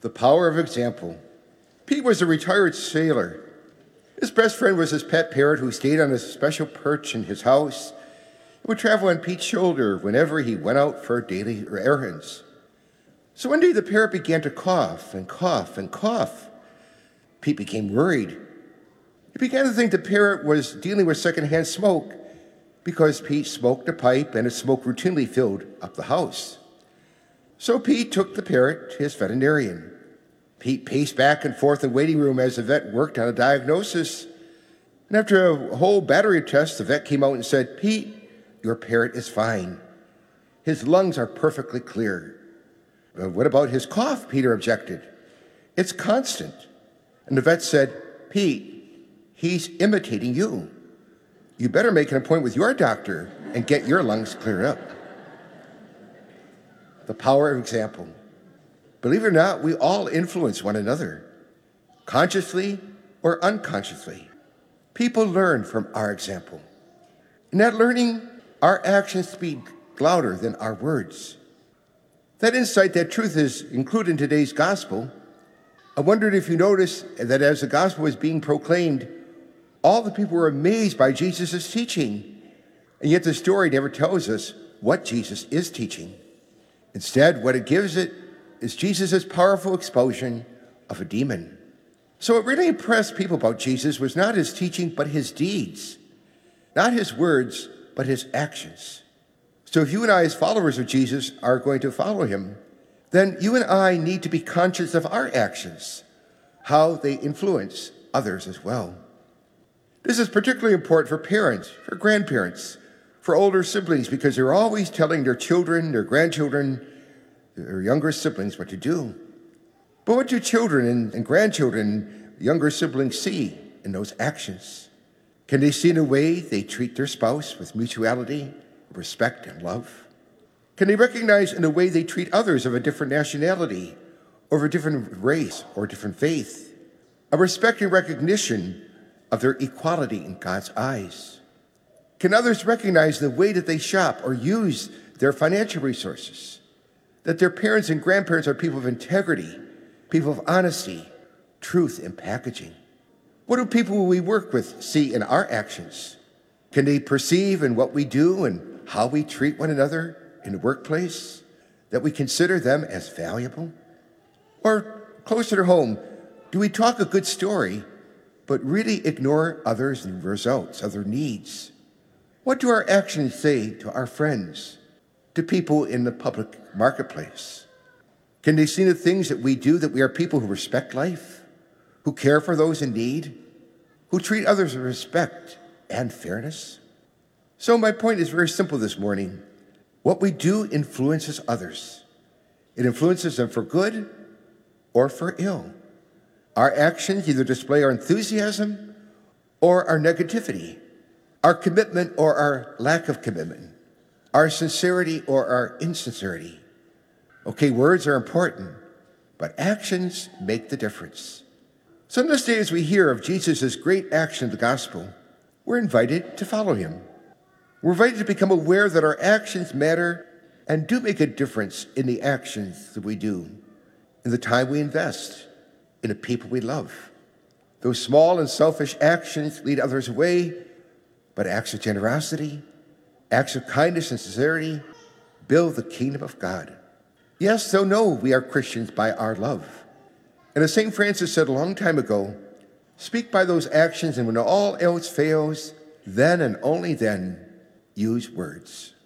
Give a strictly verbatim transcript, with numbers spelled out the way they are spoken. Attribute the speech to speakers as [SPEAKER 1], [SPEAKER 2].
[SPEAKER 1] The power of example. Pete was a retired sailor. His best friend was his pet parrot who stayed on a special perch in his house and would travel on Pete's shoulder whenever he went out for daily errands. So one day the parrot began to cough and cough and cough. Pete became worried. He began to think the parrot was dealing with secondhand smoke because Pete smoked a pipe and its smoke routinely filled up the house. So Pete took the parrot to his veterinarian. Pete paced back and forth in the waiting room as the vet worked on a diagnosis. And after a whole battery of tests, the vet came out and said, "Pete, your parrot is fine. His lungs are perfectly clear." "But what about his cough?" Peter objected. "It's constant." And the vet said, "Pete, he's imitating you. You better make an appointment with your doctor and get your lungs cleared up." The power of example. Believe it or not, we all influence one another, consciously or unconsciously. People learn from our example. In that learning, our actions speak louder than our words. That insight, that truth is included in today's gospel. I wondered if you noticed that as the gospel was being proclaimed, all the people were amazed by Jesus' teaching. And yet the story never tells us what Jesus is teaching. Instead, what it gives it is Jesus' powerful exposure of a demon. So what really impressed people about Jesus was not his teaching, but his deeds. Not his words, but his actions. So if you and I, as followers of Jesus, are going to follow him, then you and I need to be conscious of our actions, how they influence others as well. This is particularly important for parents, for grandparents, for older siblings, because they're always telling their children, their grandchildren, their younger siblings what to do. But what do children and, and grandchildren, younger siblings see in those actions? Can they see in a way they treat their spouse with mutuality, respect, and love? Can they recognize in a way they treat others of a different nationality, or of a different race, or different faith, a respect and recognition of their equality in God's eyes? Can others recognize the way that they shop or use their financial resources, that their parents and grandparents are people of integrity, people of honesty, truth in packaging? What do people we work with see in our actions? Can they perceive in what we do and how we treat one another in the workplace that we consider them as valuable? Or closer to home, do we talk a good story but really ignore others' results, other needs? What do our actions say to our friends, to people in the public marketplace? Can they see the things that we do, that we are people who respect life, who care for those in need, who treat others with respect and fairness? So my point is very simple this morning. What we do influences others. It influences them for good or for ill. Our actions either display our enthusiasm or our negativity, our commitment or our lack of commitment, our sincerity or our insincerity. Okay, words are important, but actions make the difference. So in this day, as we hear of Jesus' great action of the gospel, we're invited to follow him. We're invited to become aware that our actions matter and do make a difference in the actions that we do, in the time we invest, in the people we love. Those small and selfish actions lead others away, but acts of generosity, acts of kindness and sincerity build the kingdom of God. Yes, they'll know we are Christians by our love. And as Saint Francis said a long time ago, speak by those actions, and when all else fails, then and only then use words.